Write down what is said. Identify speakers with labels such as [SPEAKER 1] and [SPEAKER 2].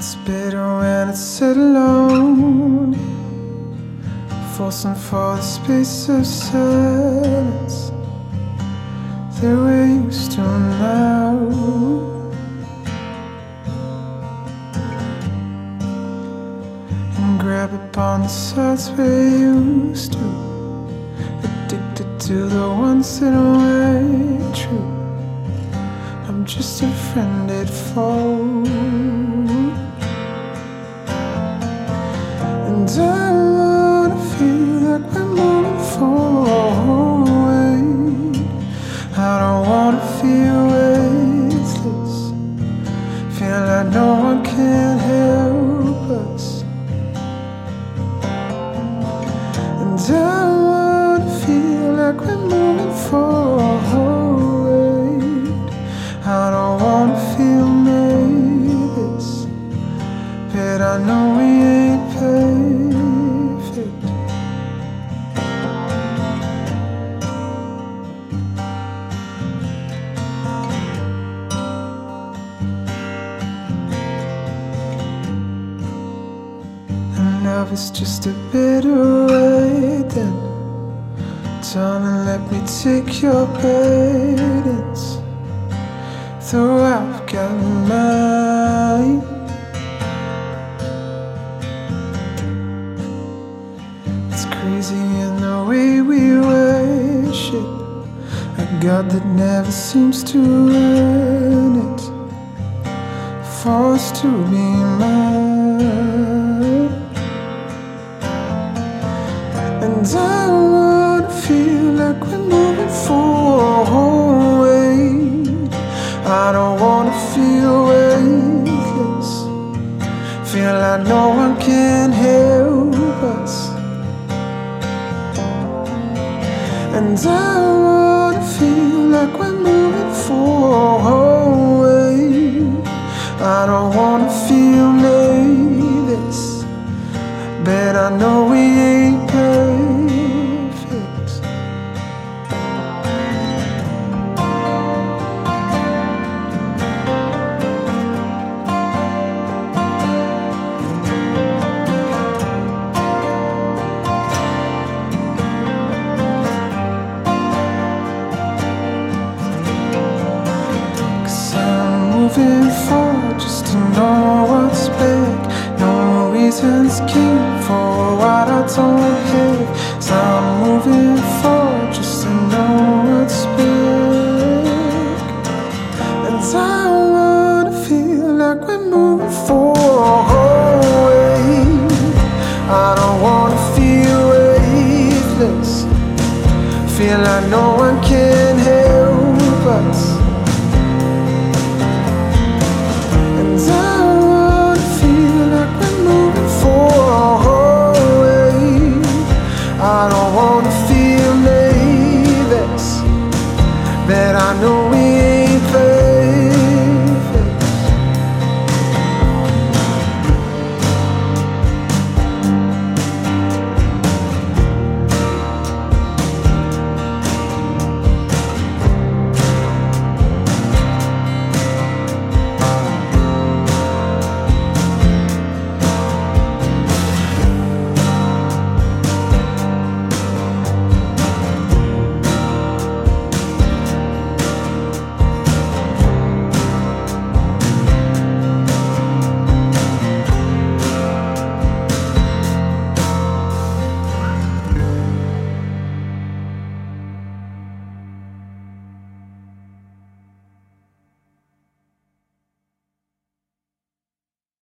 [SPEAKER 1] It's better when it's said alone, forcing for the space of silence that we're used to now. And grab upon the sides we're used to, addicted to the ones that weren't true. I'm just a friended foe, and I wanna feel like we're moving forward. I don't wanna feel weightless, feel like no one can help us. And I wanna feel like we're moving forward. I don't wanna feel nervous, but I know we ain't perfect. And love is just a better way than darling, let me take your burdens. Though I've got mine, it's crazy in the way we worship a God that never seems to earn it, forced to be mine. And I wanna feel like we're moving forward. I don't wanna feel weightless, feel like no one can help us. And I wanna feel like we're moving forward. I don't wanna feel nervous, but I know we ain't perfect. Moving forward just to know what's back. No reasons keep for what I don't have. So I'm moving forward just to know what's back. And I wanna feel like we're moving forward. I don't wanna feel weightless, feel like no one